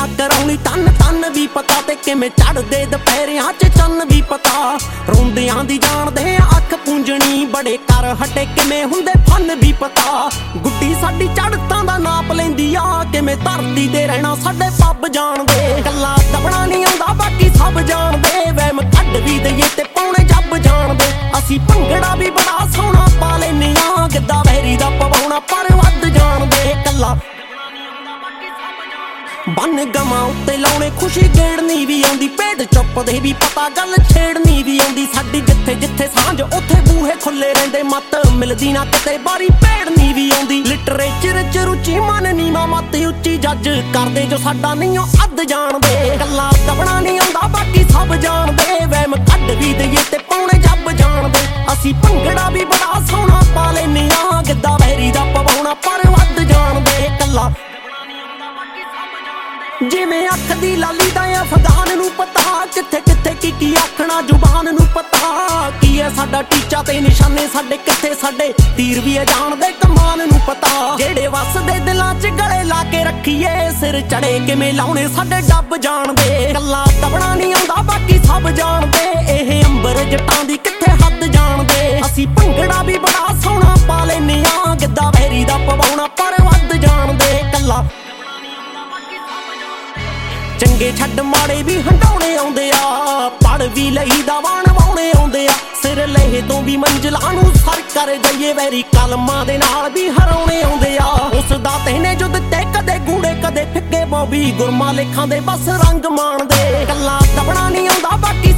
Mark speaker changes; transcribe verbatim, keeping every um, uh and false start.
Speaker 1: ਕਰਾਉਣੀ ਤਨ ਤਨ ਵੀ ਪਤਾ ਤੇ ਕਿਵੇਂ ਚੜਦੇ ਦੁਪਹਿਰਿਆਂ ਚ ਚੰਨ ਵੀ ਪਤਾ। ਰੋਂਦਿਆਂ ਦੀ ਜਾਣਦੇ ਅੱਖ ਪੂੰਝਣੀ ਬੜੇ ਕਰ ਹਟੇ ਕਿਵੇਂ ਹੁੰਦੇ ਫਨ ਵੀ ਪਤਾ। ਗੁੱਡੀ ਸਾਡੀ ਚੜਤਾਂ ਦਾ ਨਾਪ ਲੈਂਦੀ ਆ ਕਿਵੇਂ ਧਰਤੀ ਤੇ ਰਹਿਣਾ ਸਾਡੇ ਪੱਬ ਜਾਣਦੇ। ਗੱਲਾਂ ਦਬਣਾ ਨਹੀਂ ਆਉਂਦਾ ਬਾਕੀ ਸਭ ਜਾਣਦੇ ਵਹਿਮ ਕੱਢ ਵੀ ਦਈਏ ਤੇ ਪਾਉਣੇ ਜੱਬ ਜਾਣਦੇ। ਅਸੀਂ ਭੰਗੜਾ ਵੀ ਬੜਾ ਸੋਹਣਾ ਪਾ ਲੈਨੇ ਆ ਗਿੱਧਾ ਵੈਰੀ ਦਾ ਪਵਾਉਣਾ ਪਰ ਵੱਧ ਜਾਣਦੇ। ਕੱਲਾ ਬੰਨ ਗਮਾਂ ਉੱਤੇ ਲਾਉਣੇ ਖੁਸ਼ੀ ਗੇੜਨੀ ਵੀ ਆਉਂਦੀ ਭੇਡ ਚੁੱਪਦੇ ਵੀ ਪਤਾ ਗੱਲ ਛੇੜਨੀ ਵੀ ਆਉਂਦੀ। ਸਾਡੀ ਜਿੱਥੇ ਜਿੱਥੇ ਸਾਂਝ ਉੱਥੇ ਬੂਹੇ ਖੁੱਲੇ ਰਹਿੰਦੇ ਮੱਤ ਮਿਲਦੀ ਨਾ ਕਿਤੇ ਬਾਰੀ ਭੇੜਨੀ ਵੀ ਆਉਂਦੀ। ਲਿਟਰੇਚਰ ਚ ਰੁਚੀ ਮਨ ਨੀਵਾਂ ਮੱਤ ਉੱਚੀ ਜੱਜ ਕਰਦੇ ਜੋ ਸਾਡਾ ਨਹੀਂ ਉਹ ਅੱਧ ਜਾਣਦੇ। ਗੱਲਾਂ ਦਬਣਾ ਨਹੀਂ ਆਉਂਦਾ ਬਾਕੀ ਸਭ ਜਾਣਦੇ ਵਹਿਮ ਕੱਢ ਵੀ ਦਈਏ ਤੇ ਪਾਉਣੇ ਜੱਬ ਜਾਣਦੇ। ਅਸੀਂ ਭੰਗੜਾ ਵੀ ਬੜਾ ਸੋਹਣਾ ਪਾ ਲੈਨੇ ਆ ਗਿੱਧਾ ਵੈਰੀ ਦਾ ਪਵਾਉਣਾ ਪਰ ਵੱਧ ਜਾਣਦੇ। ਕੱਲਾ ਜਿਵੇਂ ਅੱਖ ਦੀ ਲਾਲੀ ਦਾ ਅਫਗਾਨ ਨੂੰ ਪਤਾ ਕਿੱਥੇ ਕਿੱਥੇ ਕੀ ਕੀ ਆਖਣਾ ਜ਼ੁਬਾਨ ਨੂੰ ਪਤਾ। ਕੀ ਹੈ ਸਾਡਾ ਟੀਚਾ ਤੇ ਨਿਸ਼ਾਨੇ ਸਾਡੇ ਕਿੱਥੇ ਸਾਡੇ ਤੀਰ ਵੀ ਹੈ ਜਾਣਦੇ ਕਮਾਨ ਨੂੰ ਪਤਾ। ਜਿਹੜੇ ਵਸਦੇ ਦਿਲਾਂ 'ਚ ਗਲੇ ਲਾ ਕੇ ਰੱਖੀਏ ਸਿਰ ਚੜੇ ਕਿਵੇਂ ਲਾਉਣੇ ਸਾਡੇ ਡੱਬ ਜਾਣਦੇ। ਗੱਲਾਂ ਦਬਣਾ ਨਹੀਂ ਆਉਂਦਾ ਬਾਕੀ ਸਭ ਜਾਣਦੇ ਇਹ ਅੰਬਰ ਜੱਟਾਂ ਦੀ ਕਿੱਥੇ ਹੱਦ ਜਾਣਦੇ। ਅਸੀਂ ਭੰਗੜਾ ਵੀ ਬੜਾ ਸੋਹਣਾ ਪਾ ਲੈਨੇ ਆ ਗਿੱਧਾ ਵੈਰੀ ਦਾ ਪਵਾਉਣਾ ਪਰ ਵੱਧ ਜਾਣਦੇ। ਕੱਲਾ ਚੰਗੇ ਛੱਡ ਮਾੜੇ ਵੀ ਹੰਡਾਉਣੇ ਆਉਂਦੇ ਆ ਪੜ ਵੀ ਲਈ ਦਾ ਵਾਣ ਵਾਉਣੇ ਆਉਂਦੇ ਆ। ਸਿਰ ਲਹੇ ਤੋਂ ਵੀ ਮੰਜ਼ਿਲਾਂ ਨੂੰ ਸਰ ਕਰ ਜਾਈਏ ਵੈਰੀ ਕਲਮਾਂ ਦੇ ਨਾਲ ਵੀ ਹਰਾਉਣੇ ਆਉਂਦੇ ਆ। ਉਸ ਦਾ ਤੈਨੇ ਜੋ ਦਿੱਤੇ ਕਦੇ ਗੂੜੇ ਕਦੇ ਫਿੱਕੇ ਬੋਬੀ ਗੁਰਮਾ ਲੇਖਾਂ ਦੇ ਬਸ ਰੰਗ ਮਾਣਦੇ। ਗੱਲਾਂ ਦਬਣਾ ਨਹੀਂ ਆਉਂਦਾ ਬਾਕੀ